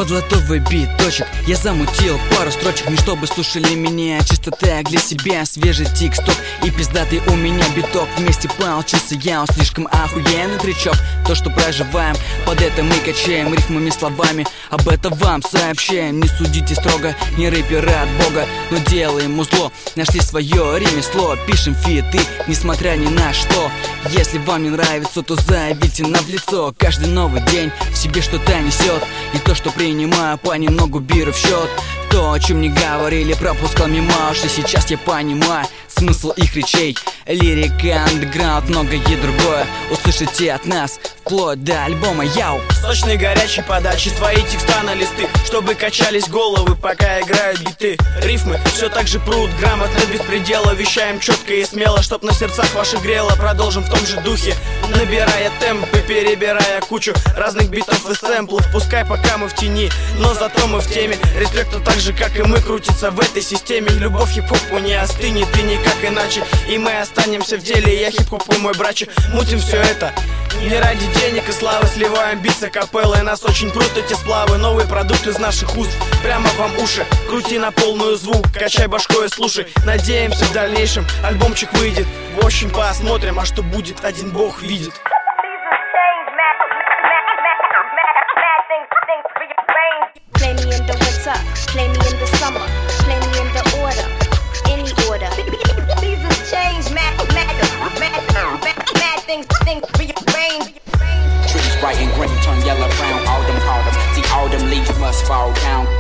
под латовый биточек я замутил пару строчек, не чтобы слушали меня, чисто так для себя. Свежий тик-сток и пиздатый у меня биток. Вместе получился я, он слишком охуенный тречок. То, что проживаем, под это мы качаем рифмами, словами. Об этом вам сообщаем. Не судите строго, не рэперы от бога, но делаем узло. Нашли свое ремесло, пишем фиты, несмотря ни на что. Если вам не нравится, то заявите нам в лицо. Каждый новый день в себе что-то несет, и то, что принимаю, понемногу беру в счет. То, о чем не говорили, пропускал мимо уши. Сейчас я понимаю смысл их речей. Лирика, андеграунд, многое другое услышите от нас, вплоть до альбома Яу. Сочной горячей подачи, свои текста на листы, чтобы качались головы, пока играют биты. Рифмы все так же прут, грамотно, без предела. Вещаем четко и смело, чтоб на сердцах ваших грело. Продолжим в том же духе, набирая темпы, перебирая кучу разных битов и сэмплов. Пускай пока мы в тени, но зато мы в теме. Респекту так же, как и мы, крутится в этой системе. Любовь хип-хопу не остынет и никак иначе, и мы останемся в деле. Я хип-хоп и мой братчик, мутим все это не ради денег и славы, сливаем битсы капеллы. Нас очень прут эти сплавы, новый продукт из наших уст, прямо вам уши. Крути на полную звук, качай башкой и слушай. Надеемся, в дальнейшем альбомчик выйдет. В общем, посмотрим, а что будет, один бог видит. Play me in the winter, play me in the summer, play me in the order, any order. Seasons change, mad things rearrange. Trees bright and green turn yellow, brown, autumn. See, autumn leaves must fall down.